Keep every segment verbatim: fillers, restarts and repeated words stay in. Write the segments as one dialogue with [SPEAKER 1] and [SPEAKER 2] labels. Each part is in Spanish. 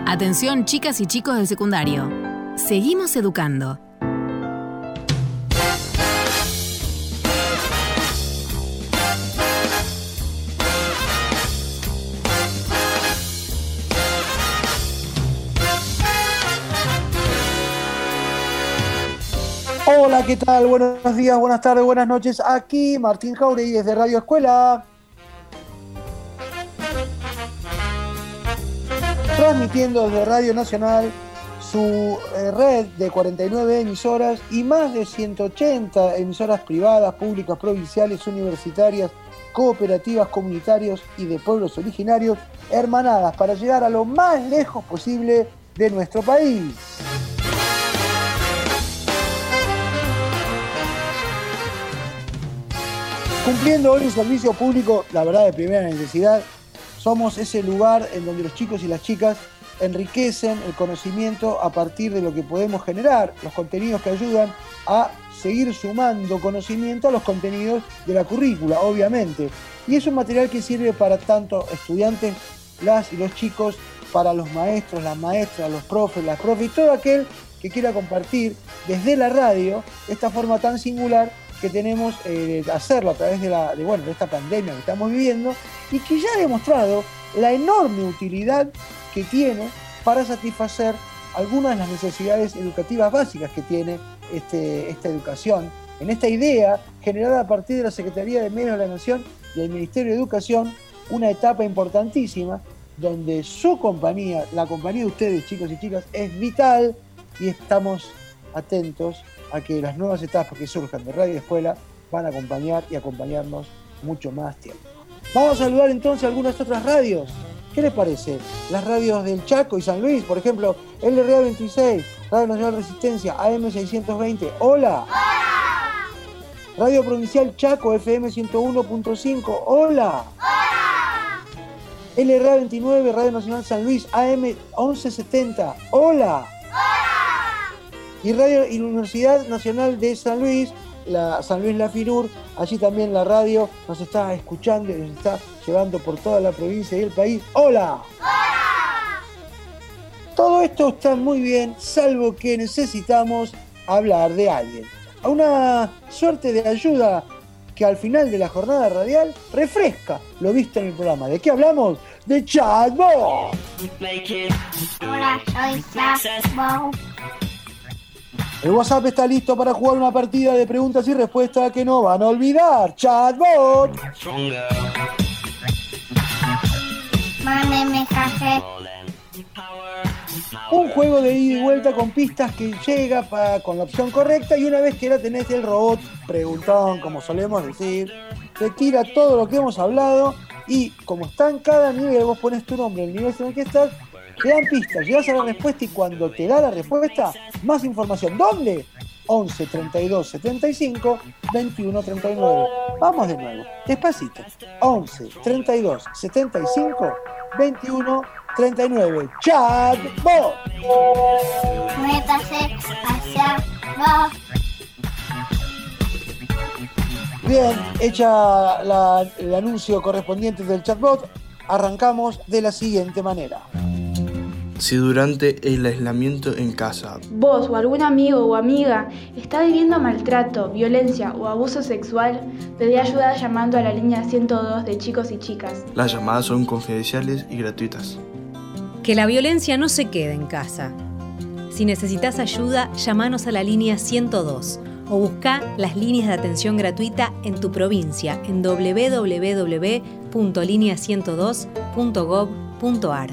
[SPEAKER 1] Atención, chicas y chicos del secundario. Seguimos educando.
[SPEAKER 2] Hola, ¿qué tal? Buenos días, buenas tardes, buenas noches. Aquí Martín Jauregui desde Radio Escuela. Transmitiendo desde Radio Nacional su eh, red de cuarenta y nueve emisoras y más de ciento ochenta emisoras privadas, públicas, provinciales, universitarias, cooperativas, comunitarios y de pueblos originarios, hermanadas para llegar a lo más lejos posible de nuestro país. Cumpliendo hoy un servicio público, la verdad, de primera necesidad, somos ese lugar en donde los chicos y las chicas enriquecen el conocimiento a partir de lo que podemos generar, los contenidos que ayudan a seguir sumando conocimiento a los contenidos de la currícula, obviamente. Y es un material que sirve para tanto estudiantes, las y los chicos, para los maestros, las maestras, los profes, las profes y todo aquel que quiera compartir desde la radio esta forma tan singular que tenemos eh, de hacerlo a través de, la, de, bueno, de esta pandemia que estamos viviendo y que ya ha demostrado la enorme utilidad que tiene para satisfacer algunas de las necesidades educativas básicas que tiene este, esta educación. En esta idea, generada a partir de la Secretaría de Medios de la Nación y el Ministerio de Educación, una etapa importantísima donde su compañía, la compañía de ustedes, chicos y chicas, es vital y estamos atentos a que las nuevas etapas que surjan de Radio Escuela van a acompañar y acompañarnos mucho más tiempo. Vamos a saludar entonces a algunas otras radios. ¿Qué les parece? Las radios del Chaco y San Luis, por ejemplo, L R A veintiséis, Radio Nacional Resistencia, A M seiscientos veinte. ¡Hola! ¡Hola! Radio Provincial Chaco, F M ciento uno punto cinco. ¡Hola! ¡Hola! L R A veintinueve, Radio Nacional San Luis, A M once setenta. ¡Hola! Y Radio y la Universidad Nacional de San Luis, la San Luis La Firur, allí también la radio nos está escuchando y nos está llevando por toda la provincia y el país. ¡Hola! ¡Hola! Todo esto está muy bien, salvo que necesitamos hablar de alguien. A una suerte de ayuda que al final de la jornada radial refresca lo visto en el programa. ¿De qué hablamos? ¡De Chatbot!
[SPEAKER 3] Hola, soy Chatbot.
[SPEAKER 2] El WhatsApp está listo para jugar una partida de preguntas y respuestas que no van a olvidar. ¡Chatbot!
[SPEAKER 3] Mándeme café.
[SPEAKER 2] Un juego de ida y vuelta con pistas que llega pa, con la opción correcta y una vez que la tenés, el robot preguntón, como solemos decir, te tira todo lo que hemos hablado y como está en cada nivel, vos pones tu nombre, el nivel en el que estás, te dan pistas, llegas a la respuesta y cuando te da la respuesta, más información. ¿Dónde? once, treinta y dos, setenta y cinco, veintiuno, treinta y nueve. Vamos de nuevo, despacito. once, treinta y dos, setenta y cinco, veintiuno, treinta y nueve. Chatbot.
[SPEAKER 3] Métase hacia vos.
[SPEAKER 2] Bien, hecha la, el anuncio correspondiente del chatbot, arrancamos de la siguiente manera.
[SPEAKER 4] Si durante el aislamiento en casa
[SPEAKER 5] vos o algún amigo o amiga está viviendo maltrato, violencia o abuso sexual, pedí ayuda llamando a la línea ciento dos de chicos y chicas.
[SPEAKER 4] Las llamadas son confidenciales y gratuitas.
[SPEAKER 6] Que la violencia no se quede en casa. Si necesitas ayuda, llamanos a la línea ciento dos o busca las líneas de atención gratuita en tu provincia en doble u doble u doble u punto línea ciento dos punto gob punto ar.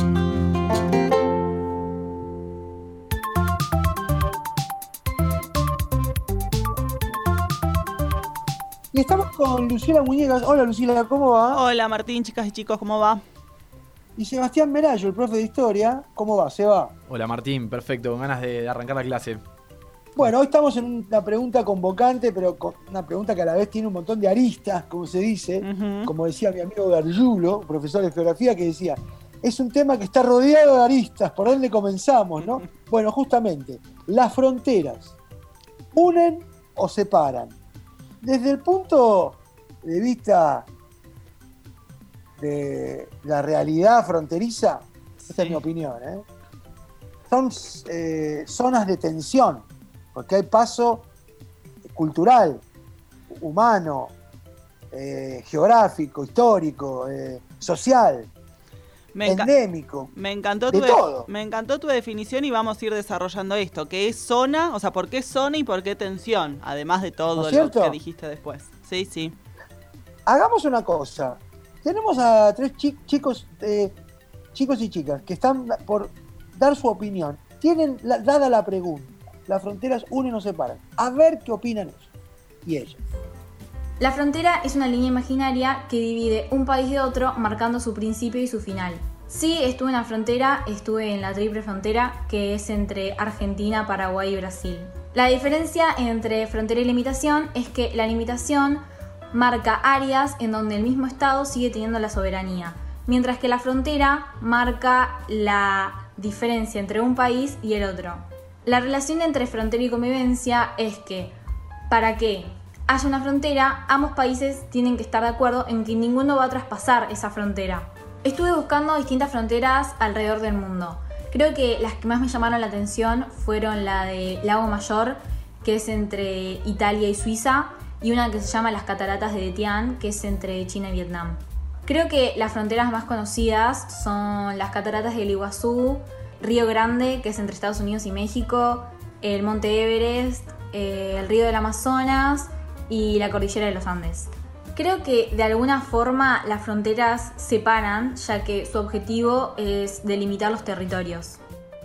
[SPEAKER 2] Y estamos con Lucila Muñecas. Hola Lucila, ¿cómo va?
[SPEAKER 7] Hola Martín, chicas y chicos, ¿cómo va?
[SPEAKER 2] Y Sebastián Merayo, el profe de historia. ¿Cómo va, Seba?
[SPEAKER 8] Hola Martín, perfecto, con ganas de, de arrancar la clase.
[SPEAKER 2] Bueno, hoy estamos en una pregunta convocante, pero con una pregunta que a la vez tiene un montón de aristas, como se dice, uh-huh. Como decía mi amigo Gargiulo, profesor de geografía, que decía, es un tema que está rodeado de aristas, ¿por dónde comenzamos, no? Bueno, justamente, las fronteras, ¿unen o separan? Desde el punto de vista de la realidad fronteriza, Esta es mi opinión, ¿eh? Son eh, zonas de tensión, porque hay paso cultural, humano, eh, geográfico, histórico, eh, social,
[SPEAKER 7] me
[SPEAKER 2] endémico,
[SPEAKER 7] me encantó
[SPEAKER 2] de
[SPEAKER 7] tu
[SPEAKER 2] todo.
[SPEAKER 7] Me encantó tu definición y vamos a ir desarrollando esto, que es zona, o sea, ¿por qué zona y por qué tensión? Además de todo
[SPEAKER 2] ¿No
[SPEAKER 7] lo
[SPEAKER 2] es cierto?
[SPEAKER 7] que dijiste después. Sí, sí.
[SPEAKER 2] Hagamos una cosa. Tenemos a tres chi- chicos, eh, chicos y chicas que están por dar su opinión. Tienen, la, dada la pregunta, las fronteras unen o separan. A ver qué opinan ellos y ellas.
[SPEAKER 5] La frontera es una línea imaginaria que divide un país de otro, marcando su principio y su final. Sí, estuve en la frontera, estuve en la triple frontera, que es entre Argentina, Paraguay y Brasil. La diferencia entre frontera y limitación es que la limitación marca áreas en donde el mismo estado sigue teniendo la soberanía, mientras que la frontera marca la diferencia entre un país y el otro. La relación entre frontera y convivencia es que, para que haya una frontera, ambos países tienen que estar de acuerdo en que ninguno va a traspasar esa frontera. Estuve buscando distintas fronteras alrededor del mundo. Creo que las que más me llamaron la atención fueron la de Lago Mayor, que es entre Italia y Suiza, y una que se llama las Cataratas de Daetin, que es entre China y Vietnam. Creo que las fronteras más conocidas son las Cataratas del Iguazú, Río Grande, que es entre Estados Unidos y México, el Monte Everest, eh, el Río del Amazonas y la Cordillera de los Andes. Creo que de alguna forma las fronteras separan, ya que su objetivo es delimitar los territorios.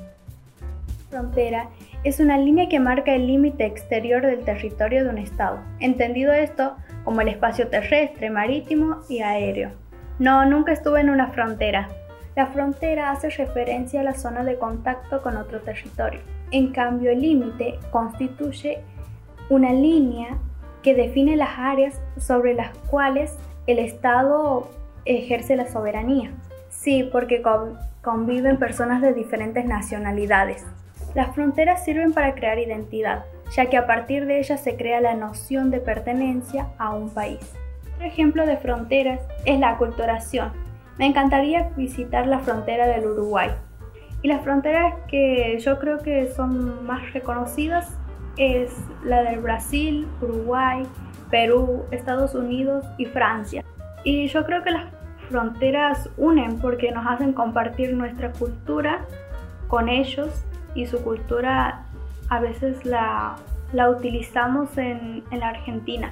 [SPEAKER 9] Frontera es una línea que marca el límite exterior del territorio de un estado, entendido esto como el espacio terrestre, marítimo y aéreo. No, nunca estuve en una frontera. La frontera hace referencia a la zona de contacto con otro territorio. En cambio, el límite constituye una línea que define las áreas sobre las cuales el Estado ejerce la soberanía. Sí, porque conviven personas de diferentes nacionalidades. Las fronteras sirven para crear identidad, ya que a partir de ellas se crea la noción de pertenencia a un país. Otro ejemplo de fronteras es la aculturación. Me encantaría visitar la frontera del Uruguay. Y las fronteras que yo creo que son más reconocidas es la del Brasil, Uruguay, Perú, Estados Unidos y Francia. Y yo creo que las fronteras unen porque nos hacen compartir nuestra cultura con ellos y su cultura a veces la, la utilizamos en, en la Argentina.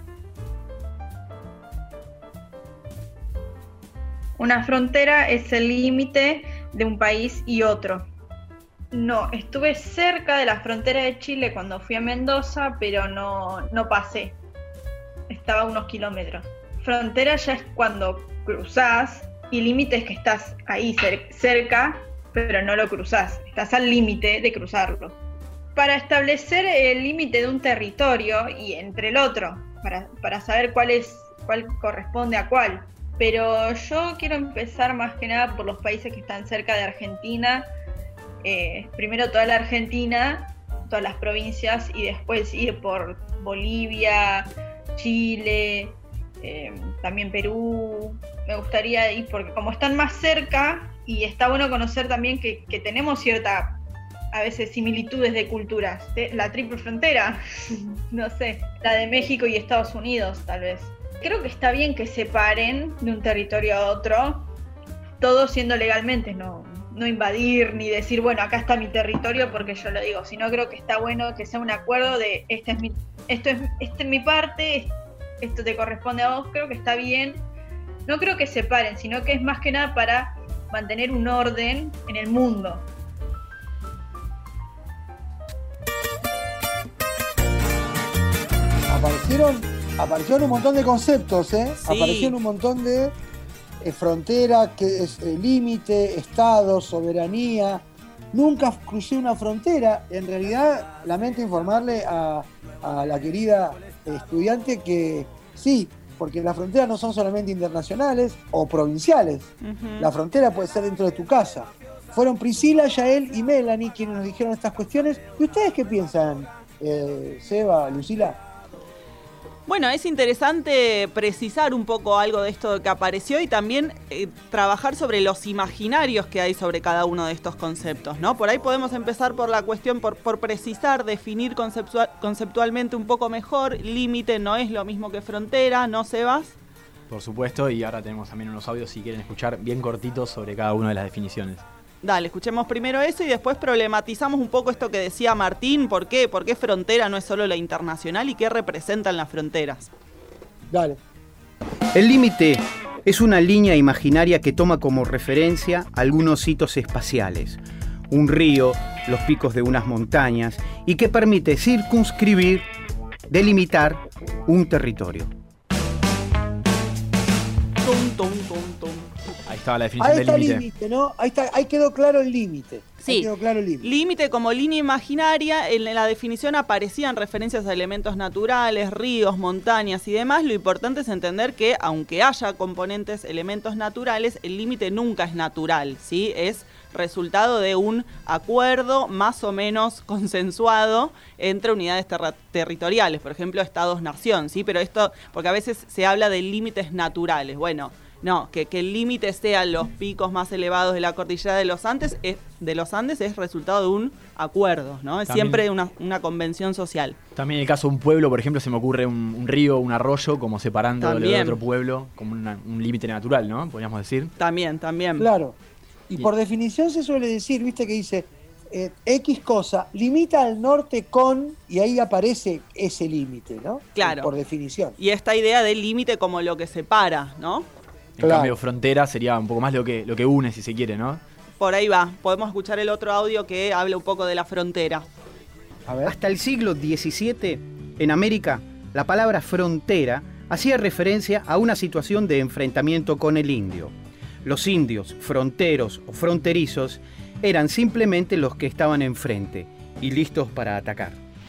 [SPEAKER 10] Una frontera es el límite de un país y otro. No, estuve cerca de la frontera de Chile cuando fui a Mendoza, pero no, no pasé. Estaba a unos kilómetros. Frontera ya es cuando cruzás y límite es que estás ahí cer- cerca, pero no lo cruzás. Estás al límite de cruzarlo. Para establecer el límite de un territorio y entre el otro, para, para saber cuál es, cuál corresponde a cuál. Pero yo quiero empezar más que nada por los países que están cerca de Argentina. Eh, primero toda la Argentina, todas las provincias, y después ir por Bolivia, Chile, eh, también Perú. Me gustaría ir porque como están más cerca, y está bueno conocer también que, que tenemos cierta, a veces, similitudes de culturas. La triple frontera, no sé, la de México y Estados Unidos, tal vez. Creo que está bien que separen de un territorio a otro, todo siendo legalmente, no, no invadir ni decir, bueno, acá está mi territorio porque yo lo digo, sino creo que está bueno que sea un acuerdo de, este es mi, esto es, esta es mi parte, esto te corresponde a vos. Creo que está bien. No creo que separen, sino que es más que nada para mantener un orden en el mundo.
[SPEAKER 2] Aparecieron, aparecieron un montón de conceptos, ¿eh?
[SPEAKER 7] Sí.
[SPEAKER 2] Aparecieron un montón de eh, frontera, que es eh, límite, estado, soberanía. Nunca crucé una frontera. En realidad, lamento informarle a, a la querida estudiante que sí, porque las fronteras no son solamente internacionales o provinciales.
[SPEAKER 7] Uh-huh.
[SPEAKER 2] La frontera puede ser dentro de tu casa. Fueron Priscila, Yael y Melanie quienes nos dijeron estas cuestiones. ¿Y ustedes qué piensan, eh, Seba, Lucila?
[SPEAKER 7] Bueno, es interesante precisar un poco algo de esto que apareció y también eh, trabajar sobre los imaginarios que hay sobre cada uno de estos conceptos, ¿no? Por ahí podemos empezar por la cuestión, por, por precisar, definir conceptual, conceptualmente un poco mejor. Límite no es lo mismo que frontera, ¿no, Sebas?
[SPEAKER 8] Por supuesto, y ahora tenemos también unos audios si quieren escuchar bien cortitos sobre cada una de las definiciones.
[SPEAKER 7] Dale, escuchemos primero eso y después problematizamos un poco esto que decía Martín. ¿Por qué? ¿Por qué frontera no es solo la internacional y qué representan las fronteras?
[SPEAKER 2] Dale.
[SPEAKER 11] El límite es una línea imaginaria que toma como referencia algunos hitos espaciales, un río, los picos de unas montañas, y que permite circunscribir, delimitar un territorio.
[SPEAKER 7] Tum, tum, tum, tum.
[SPEAKER 8] Ahí estaba la definición
[SPEAKER 2] Ahí
[SPEAKER 8] del límite.
[SPEAKER 2] está el límite, ¿no? Ahí, está, ahí quedó claro el límite.
[SPEAKER 7] Sí.
[SPEAKER 2] Ahí quedó claro el límite.
[SPEAKER 7] Límite como línea imaginaria, en la definición aparecían referencias a elementos naturales, ríos, montañas y demás. Lo importante es entender que, aunque haya componentes, elementos naturales, el límite nunca es natural, ¿sí? Es resultado de un acuerdo más o menos consensuado entre unidades ter- territoriales, por ejemplo, estados-nación, ¿sí? Pero esto, porque a veces se habla de límites naturales. Bueno, no, que, que el límite sean los picos más elevados de la cordillera de los Andes es, de los Andes es resultado de un acuerdo, ¿no? Es
[SPEAKER 8] También,
[SPEAKER 7] siempre una, una convención social.
[SPEAKER 8] También en el caso de un pueblo, por ejemplo, se me ocurre un, un río, un arroyo, como separando
[SPEAKER 7] También.
[SPEAKER 8] de otro pueblo, como una, un límite natural, ¿no? Podríamos decir.
[SPEAKER 7] También, también.
[SPEAKER 2] Claro. Y por definición se suele decir, viste, que dice eh, X cosa limita al norte con, y ahí aparece ese límite, ¿no?
[SPEAKER 7] Claro.
[SPEAKER 2] Por definición.
[SPEAKER 7] Y esta idea del límite como lo que separa, ¿no?
[SPEAKER 8] En
[SPEAKER 2] Claro.
[SPEAKER 8] cambio, frontera sería un poco más lo que, lo que une, si se quiere, ¿no?
[SPEAKER 7] Por ahí va. Podemos escuchar el otro audio que habla un poco de la frontera.
[SPEAKER 2] A ver.
[SPEAKER 11] Hasta el siglo diecisiete, en América, la palabra frontera hacía referencia a una situación de enfrentamiento con el indio. Los indios, fronteros o fronterizos, eran simplemente los que estaban enfrente y listos para atacar.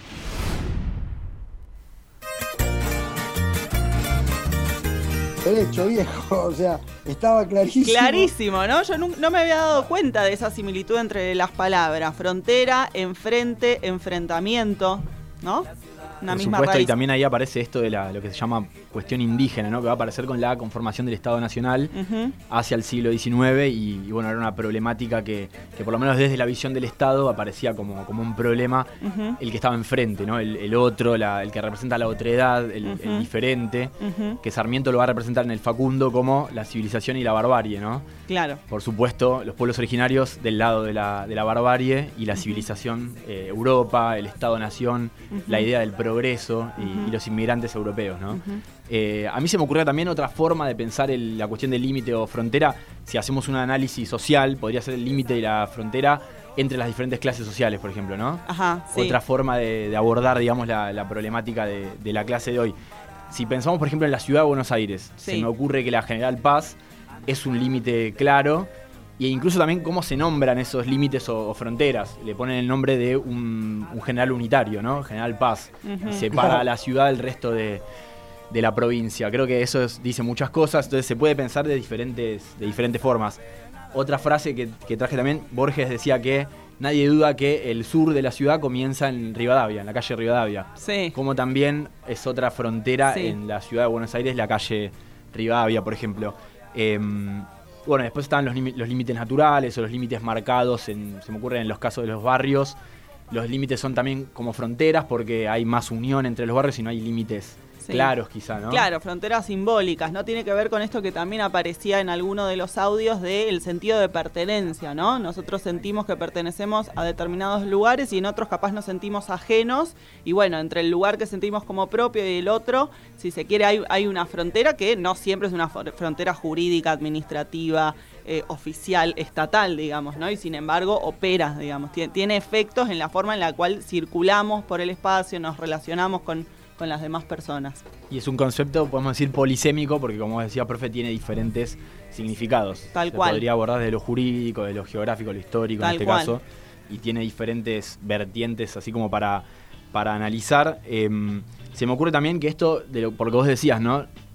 [SPEAKER 2] Derecho, viejo, o sea, estaba clarísimo.
[SPEAKER 7] Clarísimo, ¿no? Yo no, no me había dado cuenta de esa similitud entre las palabras. Frontera, enfrente, enfrentamiento, ¿no? Una
[SPEAKER 8] Por
[SPEAKER 7] misma
[SPEAKER 8] supuesto,
[SPEAKER 7] raíz.
[SPEAKER 8] y también ahí aparece esto de la, lo que se llama cuestión indígena, ¿no? Que va a aparecer con la conformación del Estado Nacional
[SPEAKER 7] Uh-huh.
[SPEAKER 8] hacia el siglo diecinueve y, y bueno, era una problemática que, que por lo menos desde la visión del Estado aparecía como, como un problema
[SPEAKER 7] Uh-huh.
[SPEAKER 8] el que estaba enfrente, ¿no? El, el otro, la, el que representa la otredad, el,
[SPEAKER 7] Uh-huh.
[SPEAKER 8] el diferente,
[SPEAKER 7] Uh-huh.
[SPEAKER 8] que Sarmiento lo va a representar en el Facundo como la civilización y la barbarie, ¿no?
[SPEAKER 7] Claro.
[SPEAKER 8] Por supuesto, los pueblos originarios del lado de la, de la barbarie y la
[SPEAKER 7] Uh-huh.
[SPEAKER 8] civilización, eh, Europa, el Estado-Nación,
[SPEAKER 7] Uh-huh.
[SPEAKER 8] la idea del progreso y,
[SPEAKER 7] Uh-huh.
[SPEAKER 8] y los inmigrantes europeos, ¿no?
[SPEAKER 7] Uh-huh.
[SPEAKER 8] Eh, a mí se me ocurrió también otra forma de pensar el- la cuestión del límite o frontera. Si hacemos un análisis social, podría ser el límite y la frontera entre las diferentes clases sociales, por ejemplo, ¿no?
[SPEAKER 7] Ajá, sí.
[SPEAKER 8] Otra forma de, de abordar, digamos, la, la problemática de, de la clase de hoy. Si pensamos, por ejemplo, en la ciudad de Buenos Aires,
[SPEAKER 7] Sí.
[SPEAKER 8] se me ocurre que la General Paz es un límite claro, e incluso también cómo se nombran esos límites o, o fronteras. Le ponen el nombre de un, un general unitario, ¿no? General Paz.
[SPEAKER 7] Ujú.
[SPEAKER 8] Y separa a la ciudad del resto de, de la provincia. Creo que eso es- dice muchas cosas, entonces se puede pensar de diferentes, de diferentes formas. Otra frase que, que traje también, Borges decía que nadie duda que el sur de la ciudad comienza en Rivadavia, en la calle Rivadavia.
[SPEAKER 7] Sí.
[SPEAKER 8] Como también es otra frontera
[SPEAKER 7] Sí.
[SPEAKER 8] en la ciudad de Buenos Aires, la calle Rivadavia, por ejemplo. Eh, bueno, después están los, limi- los límites naturales o los límites marcados, en, se me ocurre en los casos de los barrios. Los límites son también como fronteras porque hay más unión entre los barrios y no hay límites
[SPEAKER 7] Sí.
[SPEAKER 8] claros quizá, ¿no?
[SPEAKER 7] Claro, fronteras simbólicas, ¿no? Tiene que ver con esto que también aparecía en alguno de los audios del sentido de pertenencia, ¿no? Nosotros sentimos que pertenecemos a determinados lugares y en otros capaz nos sentimos ajenos. Y bueno, entre el lugar que sentimos como propio y el otro, si se quiere, hay, hay una frontera que no siempre es una fr- frontera jurídica, administrativa, eh, oficial, estatal, digamos, ¿no? Y sin embargo opera, digamos, tiene, tiene efectos en la forma en la cual circulamos por el espacio, nos relacionamos con con las demás personas.
[SPEAKER 8] Y es un concepto, podemos decir, polisémico, porque como decía profe, tiene diferentes significados.
[SPEAKER 7] Tal
[SPEAKER 8] Se
[SPEAKER 7] cual.
[SPEAKER 8] podría abordar de lo jurídico, de lo geográfico, lo histórico
[SPEAKER 7] Tal
[SPEAKER 8] en este
[SPEAKER 7] cual.
[SPEAKER 8] caso. Y tiene diferentes vertientes, así como para, para analizar. Eh, se me ocurre también que esto, de lo, porque vos decías, ¿no?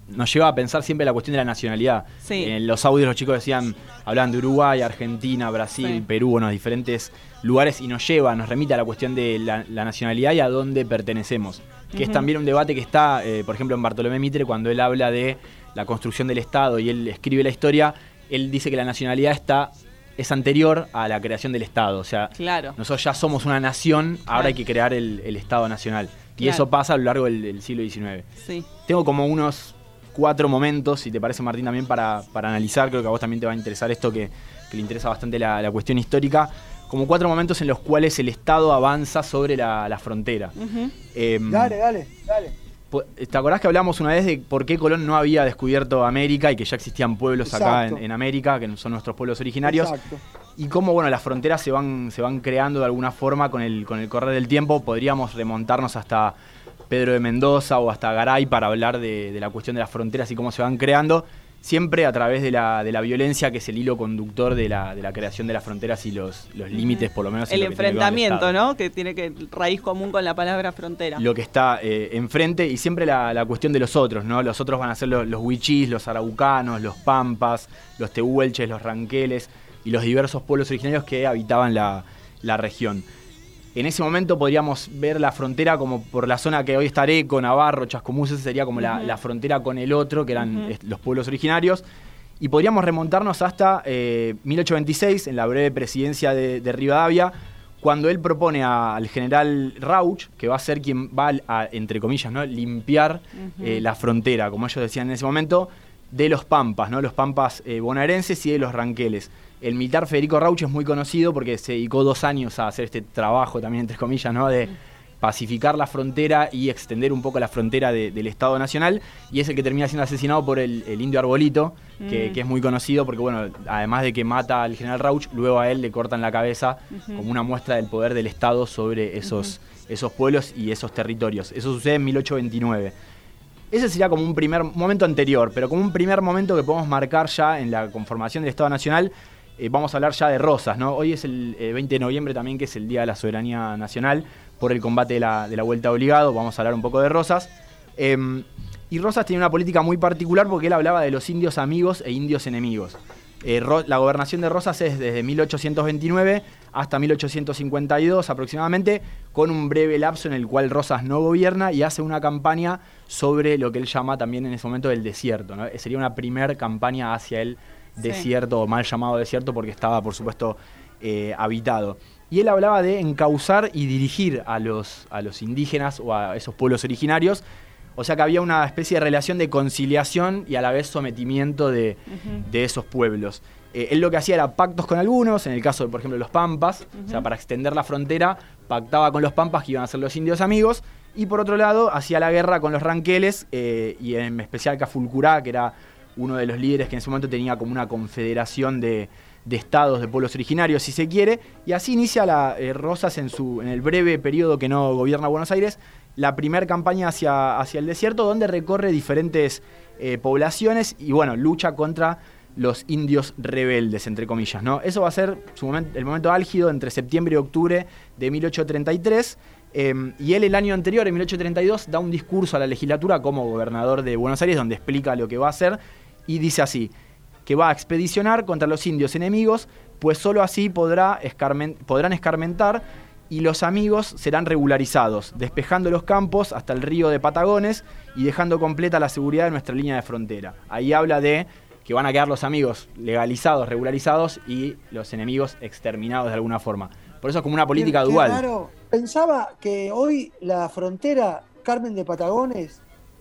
[SPEAKER 8] nos lleva a pensar siempre la cuestión de la nacionalidad.
[SPEAKER 7] Sí.
[SPEAKER 8] En los audios los chicos decían, hablaban de Uruguay, Argentina, Brasil,
[SPEAKER 7] Sí.
[SPEAKER 8] Perú, bueno, diferentes lugares, y nos lleva, nos remite a la cuestión de la, la nacionalidad y a dónde pertenecemos. Que
[SPEAKER 7] Ujú.
[SPEAKER 8] es también un debate que está, eh, por ejemplo, en Bartolomé Mitre, cuando él habla de la construcción del Estado y él escribe la historia, él dice que la nacionalidad está es anterior a la creación del Estado. O sea,
[SPEAKER 7] Claro.
[SPEAKER 8] nosotros ya somos una nación, ahora
[SPEAKER 7] Claro.
[SPEAKER 8] hay que crear el, el Estado nacional. Y
[SPEAKER 7] Claro.
[SPEAKER 8] eso pasa a lo largo del, del siglo diecinueve.
[SPEAKER 7] Sí.
[SPEAKER 8] Tengo como unos cuatro momentos, si te parece, Martín, también para, para analizar. Creo que a vos también te va a interesar esto, que, que le interesa bastante la, la cuestión histórica. Como cuatro momentos en los cuales el Estado avanza sobre la, la frontera.
[SPEAKER 7] Ujú.
[SPEAKER 8] Eh,
[SPEAKER 2] Dale, dale, dale.
[SPEAKER 8] ¿Te acordás que hablamos una vez de por qué Colón no había descubierto América y que ya existían pueblos acá en,
[SPEAKER 2] Exacto.
[SPEAKER 8] en América, que son nuestros pueblos originarios?
[SPEAKER 2] Exacto.
[SPEAKER 8] Y cómo, bueno, las fronteras se van, se van creando de alguna forma con el, con el correr del tiempo. Podríamos remontarnos hasta Pedro de Mendoza o hasta Garay para hablar de, de la cuestión de las fronteras y cómo se van creando, siempre a través de la, de la violencia, que es el hilo conductor de la, de la creación de las fronteras y los, los límites, por lo menos. en
[SPEAKER 7] El
[SPEAKER 8] lo que tiene que ver con el
[SPEAKER 7] enfrentamiento,
[SPEAKER 8] Estado.
[SPEAKER 7] ¿no? Que tiene que raíz común con la palabra frontera.
[SPEAKER 8] Lo que está eh, enfrente, y siempre la, la cuestión de los otros, ¿no? Los otros van a ser los, los huichís, los araucanos, los pampas, los tehuelches, los ranqueles y los diversos pueblos originarios que habitaban la, la región. En ese momento podríamos ver la frontera como por la zona que hoy está Areco, Navarro, Chascomús, esa sería como la,
[SPEAKER 7] Ujú.
[SPEAKER 8] la frontera con el otro, que eran
[SPEAKER 7] Ujú.
[SPEAKER 8] est- los pueblos originarios. Y podríamos remontarnos hasta eh, mil ochocientos veintiséis, en la breve presidencia de, de Rivadavia, cuando él propone a- al general Rauch, que va a ser quien va a, entre comillas, ¿no? limpiar
[SPEAKER 7] Ujú.
[SPEAKER 8] eh, la frontera, como ellos decían en ese momento, de los pampas, ¿no? Los pampas eh, bonaerenses y de los ranqueles. El militar Federico Rauch es muy conocido porque se dedicó dos años a hacer este trabajo también, entre comillas, ¿no? De pacificar la frontera y extender un poco la frontera de- del Estado Nacional, y es el que termina siendo asesinado por el, el indio Arbolito, que,
[SPEAKER 7] Mm.
[SPEAKER 8] que es muy conocido porque, bueno, además de que mata al general Rauch, luego a él le cortan la cabeza
[SPEAKER 7] Ujú.
[SPEAKER 8] como una muestra del poder del Estado sobre esos, esos pueblos y esos territorios. Eso sucede en mil ochocientos veintinueve. Ese sería como un primer momento anterior, pero como un primer momento que podemos marcar ya en la conformación del Estado Nacional. Eh, vamos a hablar ya de Rosas, ¿no? Hoy es el eh, veinte de noviembre también, que es el Día de la Soberanía Nacional, por el combate de la, de la Vuelta Obligado. Vamos a hablar un poco de Rosas. Eh, y Rosas tiene una política muy particular porque él hablaba de los indios amigos e indios enemigos. Eh, Ro- la gobernación de Rosas es desde mil ochocientos veintinueve hasta mil ochocientos cincuenta y dos aproximadamente, con un breve lapso en el cual Rosas no gobierna y hace una campaña sobre lo que él llama también en ese momento el desierto, ¿no? Sería una primer campaña hacia el
[SPEAKER 7] Sí.
[SPEAKER 8] desierto, o mal llamado desierto, porque estaba, por supuesto, eh, habitado. Y él hablaba de encauzar y dirigir a los, a los indígenas o a esos pueblos originarios. O sea que había una especie de relación de conciliación y a la vez sometimiento de,
[SPEAKER 7] Ujú.
[SPEAKER 8] de esos pueblos. Eh, él lo que hacía era pactos con algunos, en el caso de, por ejemplo, los pampas, o sea,
[SPEAKER 7] Ujú.
[SPEAKER 8] para extender la frontera, pactaba con los pampas que iban a ser los indios amigos, y por otro lado, hacía la guerra con los ranqueles, eh, y en especial Cafulcurá, que era uno de los líderes que en ese momento tenía como una confederación de, de estados, de pueblos originarios, si se quiere, y así inicia la, eh, Rosas en, su, en el breve periodo que no gobierna Buenos Aires, la primera campaña hacia, hacia el desierto, donde recorre diferentes eh, poblaciones y, bueno, lucha contra los indios rebeldes, entre comillas, ¿no? Eso va a ser su momen- el momento álgido entre septiembre y octubre de mil ochocientos treinta y tres, eh, y él el año anterior, en mil ochocientos treinta y dos, da un discurso a la legislatura como gobernador de Buenos Aires, donde explica lo que va a hacer, y dice así, que va a expedicionar contra los indios enemigos, pues solo así podrá escarmen- podrán escarmentar y los amigos serán regularizados, despejando los campos hasta el río de Patagones y dejando completa la seguridad de nuestra línea de frontera. Ahí habla de que van a quedar los amigos legalizados, regularizados, y los enemigos exterminados de alguna forma. Por eso es como una política
[SPEAKER 2] Qué- qué
[SPEAKER 8] dual.
[SPEAKER 2] raro. Pensaba que hoy la frontera Carmen de Patagones,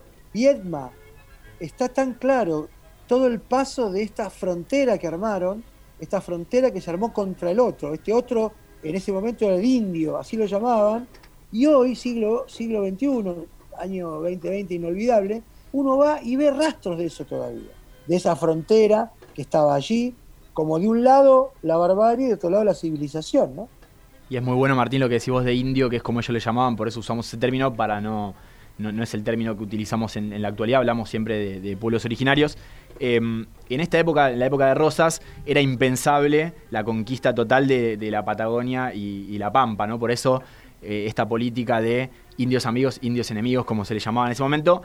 [SPEAKER 2] Viedma, está tan claro todo el paso de esta frontera que armaron, esta frontera que se armó contra el otro. Este otro en ese momento era el indio, así lo llamaban, y hoy, siglo, siglo veintiuno, año veinte veinte inolvidable, uno va y ve rastros de eso todavía, de esa frontera que estaba allí, como de un lado la barbarie y de otro lado la civilización, ¿no?
[SPEAKER 8] Y es muy bueno, Martín, lo que decís vos de indio, que es como ellos le llamaban, por eso usamos ese término, para no, no, no es el término que utilizamos en, en la actualidad, hablamos siempre de, de pueblos originarios. Eh, en esta época, en la época de Rosas, era impensable la conquista total de, de la Patagonia y, y la Pampa, ¿no? Por eso eh, esta política de indios amigos, indios enemigos, como se le llamaba en ese momento,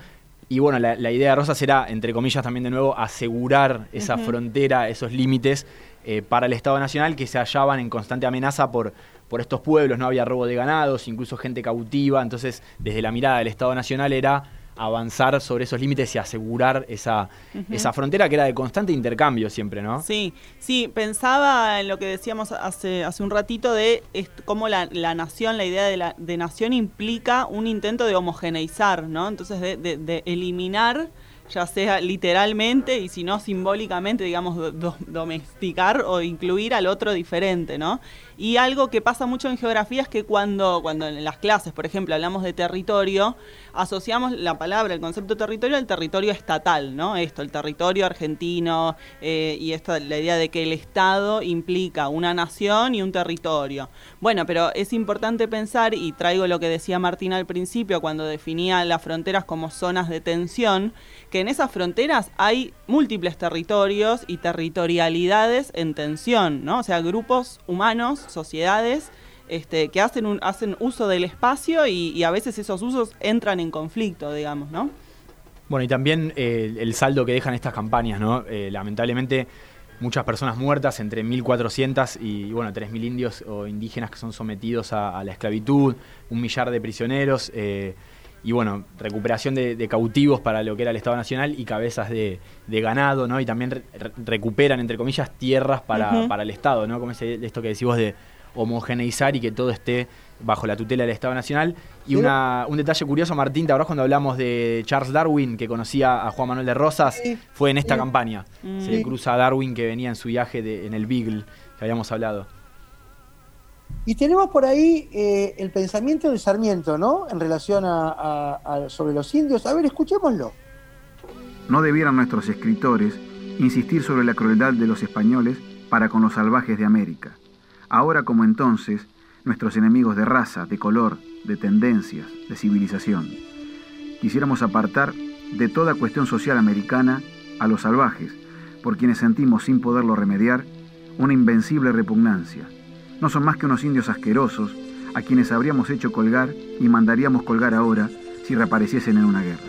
[SPEAKER 8] Y bueno, la, la idea de Rosas era, entre comillas también de nuevo, asegurar esa uh-huh. frontera, esos límites eh, para el Estado Nacional, que se hallaban en constante amenaza por, por estos pueblos. No había robo de ganados, incluso gente cautiva. Entonces, desde la mirada del Estado Nacional era avanzar sobre esos límites y asegurar esa, uh-huh. esa frontera que era de constante intercambio siempre, ¿no?
[SPEAKER 7] Sí, sí, pensaba en lo que decíamos hace, hace un ratito de est- cómo la, la nación, la idea de, la, de nación implica un intento de homogeneizar, ¿no? Entonces de, de, de eliminar, ya sea literalmente y si no simbólicamente, digamos, do, do, domesticar o incluir al otro diferente, ¿no? Y algo que pasa mucho en geografía es que cuando, cuando en las clases, por ejemplo, hablamos de territorio, asociamos la palabra, el concepto territorio al territorio estatal, ¿no? Esto, el territorio argentino eh, y esta, la idea de que el Estado implica una nación y un territorio. Bueno, pero es importante pensar, y traigo lo que decía Martín al principio cuando definía las fronteras como zonas de tensión, que en esas fronteras hay múltiples territorios y territorialidades en tensión, ¿no? O sea, grupos humanos, sociedades este, que hacen, un, hacen uso del espacio y, y a veces esos usos entran en conflicto, digamos, ¿no?
[SPEAKER 8] Bueno, y también eh, el saldo que dejan estas campañas, ¿no? Eh, lamentablemente, muchas personas muertas, entre mil cuatrocientos y, bueno, tres mil indios o indígenas que son sometidos a, a la esclavitud, un millar de prisioneros, eh, y bueno, recuperación de, de cautivos para lo que era el Estado Nacional y cabezas de, de ganado, ¿no? Y también re, recuperan, entre comillas, tierras para, uh-huh. para el Estado, ¿no? Como ese, esto que decís vos de homogeneizar y que todo esté bajo la tutela del Estado Nacional. Y ¿sí? una, un detalle curioso, Martín, ¿te acordás cuando hablamos de Charles Darwin, que conocía a Juan Manuel de Rosas? Sí. Fue en esta sí. campaña. Mm. Se le cruza a Darwin, que venía en su viaje de, en el Beagle, que habíamos hablado.
[SPEAKER 2] Y tenemos por ahí eh, el pensamiento de Sarmiento, ¿no? En relación a, a, a sobre los indios. A ver, escuchémoslo.
[SPEAKER 12] No debieran nuestros escritores insistir sobre la crueldad de los españoles para con los salvajes de América. Ahora como entonces, nuestros enemigos de raza, de color, de tendencias, de civilización. Quisiéramos apartar de toda cuestión social americana a los salvajes, por quienes sentimos sin poderlo remediar una invencible repugnancia. No son más que unos indios asquerosos a quienes habríamos hecho colgar y mandaríamos colgar ahora si reapareciesen en una guerra.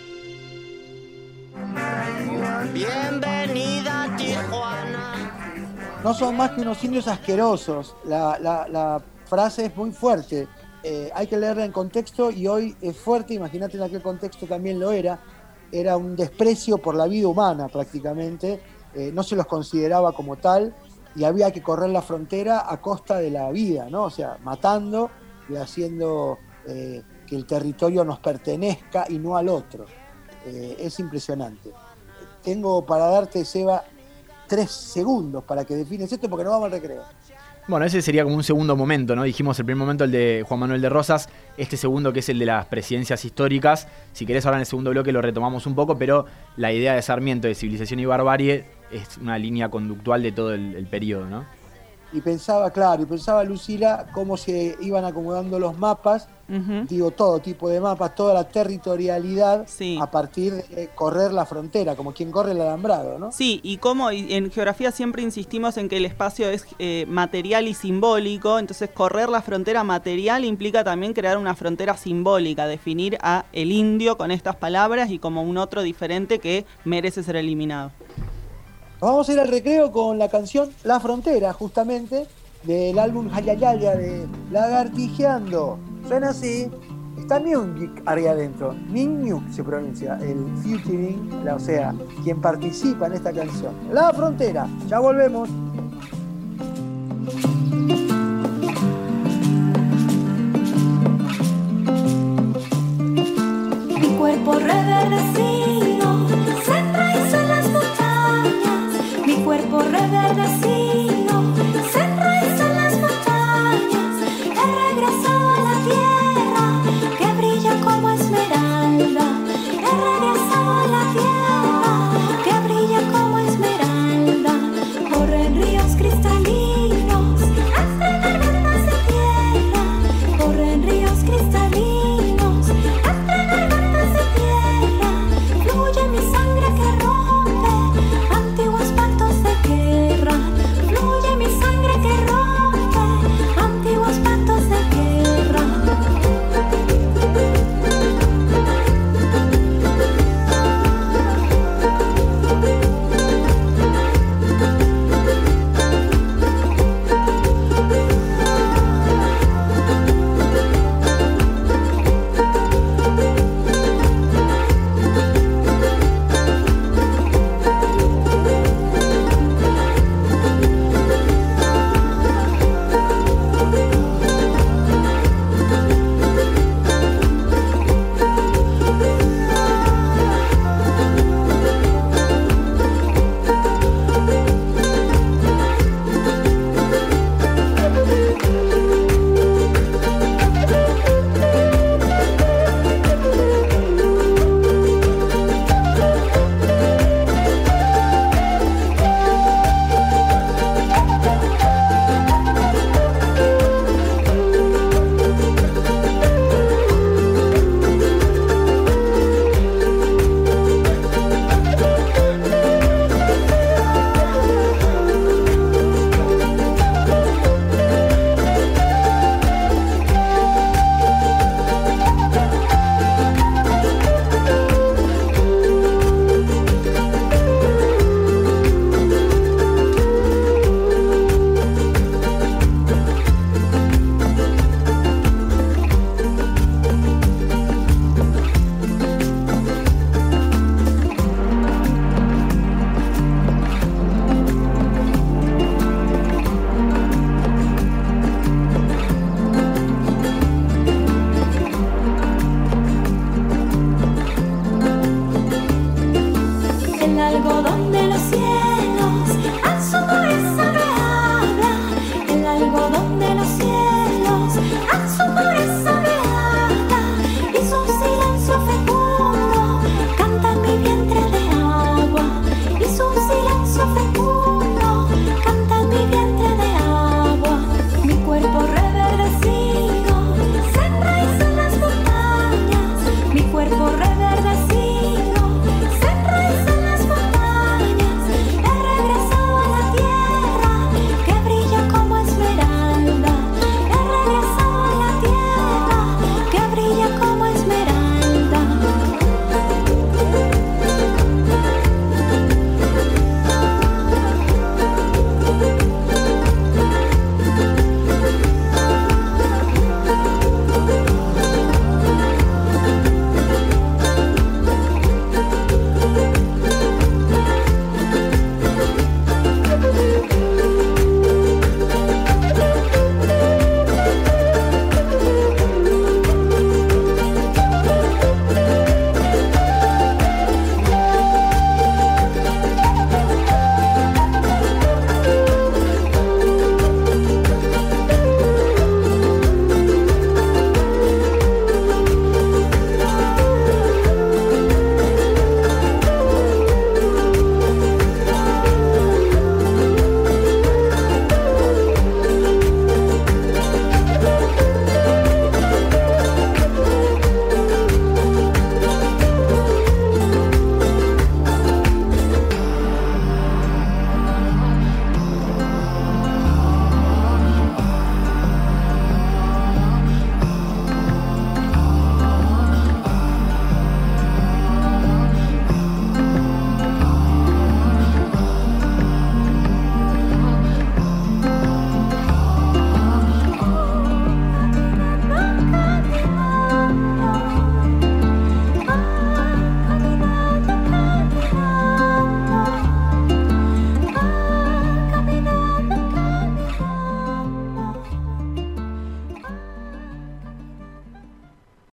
[SPEAKER 13] Bienvenida Tijuana.
[SPEAKER 2] No son más que unos indios asquerosos. La, la, la frase es muy fuerte. Eh, hay que leerla en contexto y hoy es fuerte. Imagínate en aquel contexto también lo era. Era un desprecio por la vida humana prácticamente. Eh, no se los consideraba como tal. Y había que correr la frontera a costa de la vida, ¿no? O sea, matando y haciendo eh, que el territorio nos pertenezca y no al otro. Eh, es impresionante. Tengo para darte, Seba, tres segundos para que defines esto porque nos vamos al recreo.
[SPEAKER 8] Bueno, ese sería como un segundo momento, ¿no? Dijimos el primer momento el de Juan Manuel de Rosas, este segundo que es el de las presidencias históricas. Si querés ahora en el segundo bloque lo retomamos un poco, pero la idea de Sarmiento de civilización y barbarie es una línea conductual de todo el, el periodo, ¿no?
[SPEAKER 2] Y pensaba, claro, y pensaba Lucila cómo se iban acomodando los mapas, uh-huh. digo, todo tipo de mapas, toda la territorialidad sí. a partir de correr la frontera, como quien corre el alambrado, ¿no?
[SPEAKER 7] Sí, y como en geografía siempre insistimos en que el espacio es eh, material y simbólico, entonces correr la frontera material implica también crear una frontera simbólica, definir a el indio con estas palabras y como un otro diferente que merece ser eliminado.
[SPEAKER 2] Vamos a ir al recreo con la canción La Frontera, justamente, del álbum Hayayaya de Lagartijeando. Suena así. Está Music ahí adentro. Minyuk se pronuncia, el featuring, o sea, quien participa en esta canción. La Frontera. Ya volvemos.